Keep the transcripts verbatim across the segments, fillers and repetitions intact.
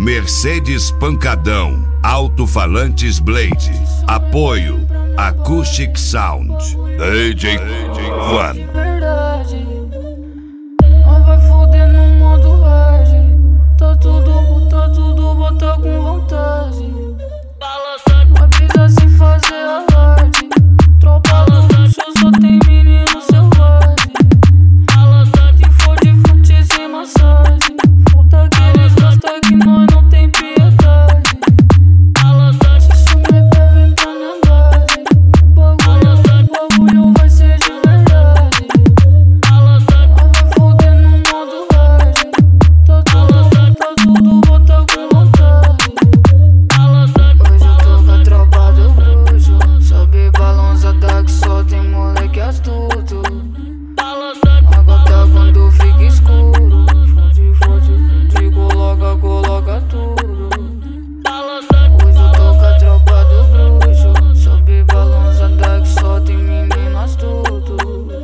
Mercedes Pancadão, Alto-Falantes Blade, apoio Acoustic Sound, D J One. Vai foder no modo hard. Tá tudo, tá tudo, bota com vontade. Vai brisa sem fazer alarde. Tropa do luxo, só tem menino selvagem. Se for de fute sem massagem, volta aqueles gasta que nós não tem piedade. Se chama pra vir pra minha base. Bagulho, bagulho vai ser de verdade. Vai foder no modo hard. Tá tudo, tá tudo, bota com vontade. Hoje eu tô com a tropa do bruxo. Sobe balançada que só tem moleque astuto. Agora quando fica escuro, fode, fode, fode, coloca, coloca tudo. Hoje eu tô com a tropa do bruxo. Sobe balançada que só tem menino astuto.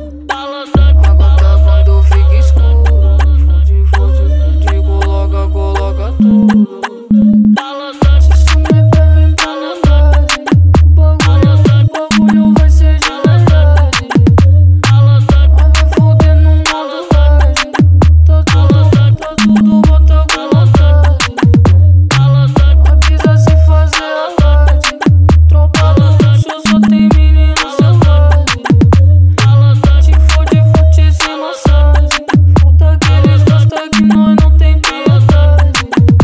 Agora quando fica escuro, fode, fode, fode, coloca, coloca tudo. Se chama pra vir pra minha base. Bagulho, bagulho vai ser de verdade. Vai foder no modo hard. Tá tudo, tá tudo, bota com vontade. Vai brisa sem fazer alarde. Tropa do luxo, só tem menino selvagem. Se for de fute sem massagem, volta aqueles gasta que nós não tem piedade.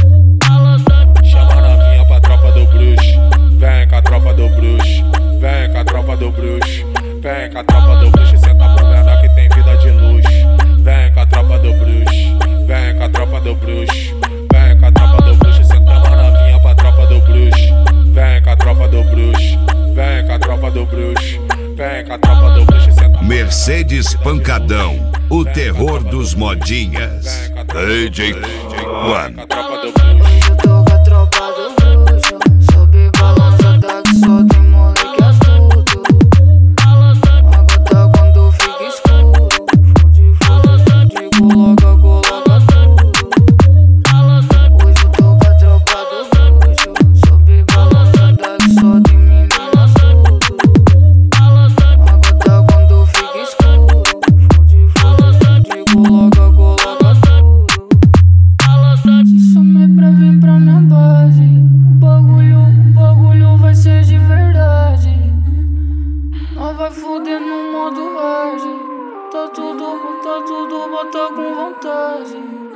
Chama a novinha pra tropa do bruxo. Vem com a tropa do bruxo. Vem com a tropa do bruxo. Vem com a tropa do bruxo. Senta pro menor que tem vida de luxo. Vem com a tropa do bruxo. Vem com a tropa do bruxo. Vem com a tropa do bruxo. Senta a novinha pra tropa do bruxo. Vem com a tropa do bruxo. Vem com a tropa do bruxo. Vem com a tropa do bruxo. Senta Mercedes Pancadão, o terror dos modinhas, D J One. com a tropa do bruxo. Hoje eu tô com a tropa do bruxo. Sobe balançada que só tem moleque astuto. Agora quando fica escuro, fode, fode, fode, coloca, coloca tudo. Hoje eu tô com a tropa do bruxo. Sobe balançada que só tem menino astuto. Agora quando fica escuro, fode, fode, fode, coloca, coloca tudo. Se chamei pra vir pra minha base. O bagulho, o bagulho vai ser de verdade. Nós vai foder no modo hard. Tá tudo, tá tudo, bota com vontade.